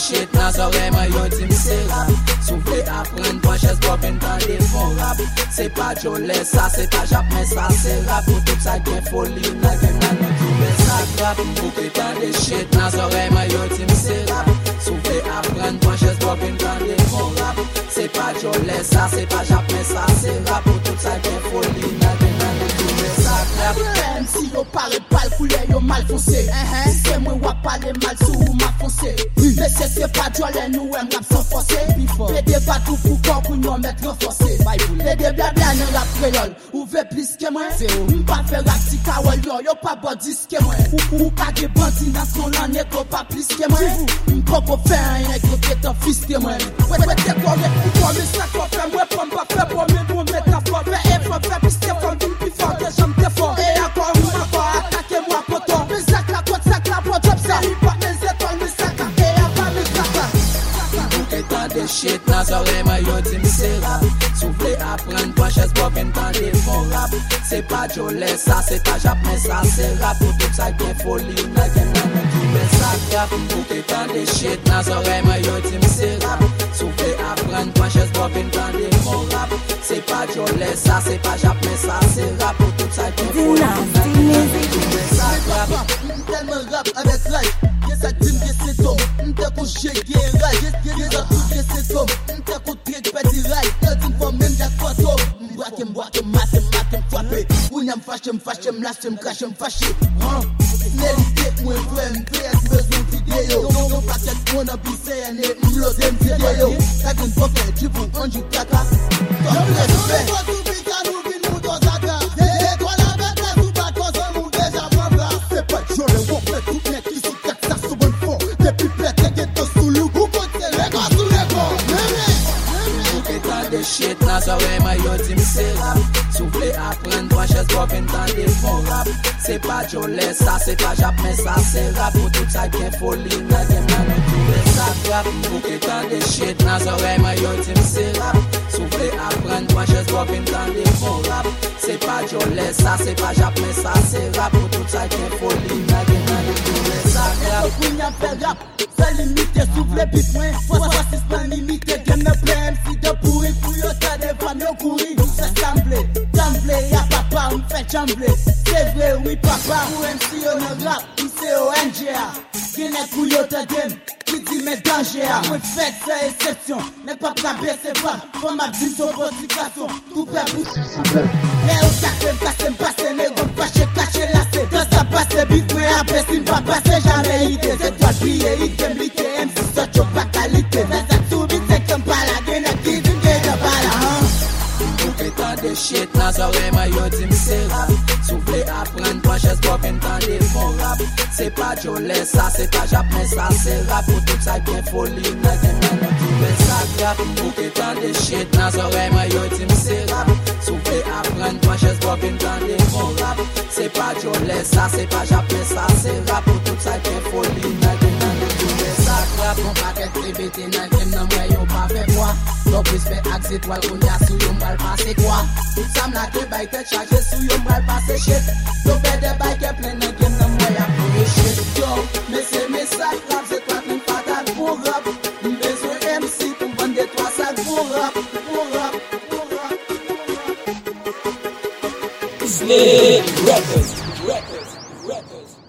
shit nan zore mwen yo di mse rap. Soufle apren kwa ches bopen tan de fon rap. Se pa jole sa, se pa jap men sa se rap. Pou tout sa gen foli nan gen nan nou ki men sa rap. Pou ke tan de shit nan zore mwen yo di mse rap. Soufle apren kwa ches bopen tan de fon rap. Se pa jole sa, se pa jap men sa se rap. Pou tout sa gen foli nan gen nan nou ki men sa rap. Même si yo pare pal couleur yo mal foncé. C'est moi wap pale mal sou ou ma foncé. Mais c'est pas jolé nous aime rap sans forcer. Pédé pas tout pour corps pour nous mettre renforcé. Pédé blabla nan rap créole. Ou veut plus que moi. M'pas faire rap si kawal yo pas bon disque moi. Ou pas de bandit dans son l'année pas plus que moi. M'pas qu'on fait un nègre qui est un fils que moi. Ouais t'es correct pour toi mais ça qu'on fait moi pas faire pour me nous mettre à fort. Fait effort fait plus que fort plus fort que j'aime t'es fort. Et encore attaquez-moi poton. Mais sac la pote job ça. Il pas mes étoiles mais sac et y'a pas mes caca. Pou etan de shit nan zore mwen yo di mse rap. Soufle apren kwa ches bopen tan de fon rap. Se pa jole sa, se pa jap men sa se rap. Pou tout sa gen foli nan gen nan men ki men sa rap. Pou etan de shit nan zore mwen yo di mse rap. Soufle apren kwa ches bopen tan de fon rap. Se pa jole sa, se pa jap men sa se rap. Pou tout sa gen foli nan gen nan men ki men sa rap. Tellement rap avec life. Yes, I dream, yes, c'est tom. M'te kou shake et ride. Yes, I do, yes, c'est tom. M'te kou trick, petit ride. Nothing for même just for tom. M'boake, matem, frappé. Ou n'y m'fâche, m'lâche, m'crache, m'fâché. Nelly, moi, m'fais besoin de vidéo. Non, pas qu'être mon abissé, m'lode, m'vidéo. T'as qu'une pocket, tu vous prends du caca. T'en respect. Shit nan zore mwen yo di mse rap. Soufle apren kwa ches bopen tan de fon rap. Se pa jole sa, se pa jap men sa se rap. Pou tout sa gen foli nan gen nan nou ki men sa rap. Pou ke tan de shit nan zore mwen yo di mse rap. Soufle apren kwa ches bopen tan de fon rap. Se pa jole sa, se pa jap men sa se rap. Pou tout sa gen foli nan gen nan nou ki men sa rap. Pou n'y a fait rap, ça limite, souffle bip moins. Faut pas pas limité, gagne le plein MC de pourri. Yo ta de fam yo kouri, se semble, y'a papa, m'fait trembler. C'est vrai, oui papa, ou MC yo ne rap, ou c'est ONGA. Qui n'est kou yo te dem, qui dit mes dangers. Moi fait c'est exception, n'est pas baisser pas. Faut ma vie sur prostitution, tout fait bouche. Mais au casse, n'est pas caché lassé. Quand ça passe, big mais après s'il va passer jamais idée. C'est toi briller, il t'aime liquer, MC sorti pas qualité. Mais ça soubit, c'est comme pas la gueule qui dit. Etan de shit nan zore mwen yo di mse rap. Soufle apren kwa ches bopen tan de fon rap. Se pa jole sa, se pa jap men sa se rap. Pou tout sa gen foli nan gen nan nou ki men sa rap. Pou etan de shit nan zore mwen yo di mse rap. Soufle apren kwa ches bopen tan de fon rap. Se pa jole sa, se pa jap men sa se rap. Pou tout sa gen foli nan gen nan nou ki men sa rap. Mon paket privete nan gen nan mwen yo pa fe kwa. Donc respect ak zétoile qu'on y a sou yon bal passe quoi. Tout ça m'la ke bay tête chargé sou yon bal passe shit. Donc fait des bay ke plein nan game nan moi y'a pour shit. Yo, mais c'est mes sacs rap, c'est toi qui m'patate pour rap. M'besoin MC pour vendre des 3 sacs pour rap. Slick Records.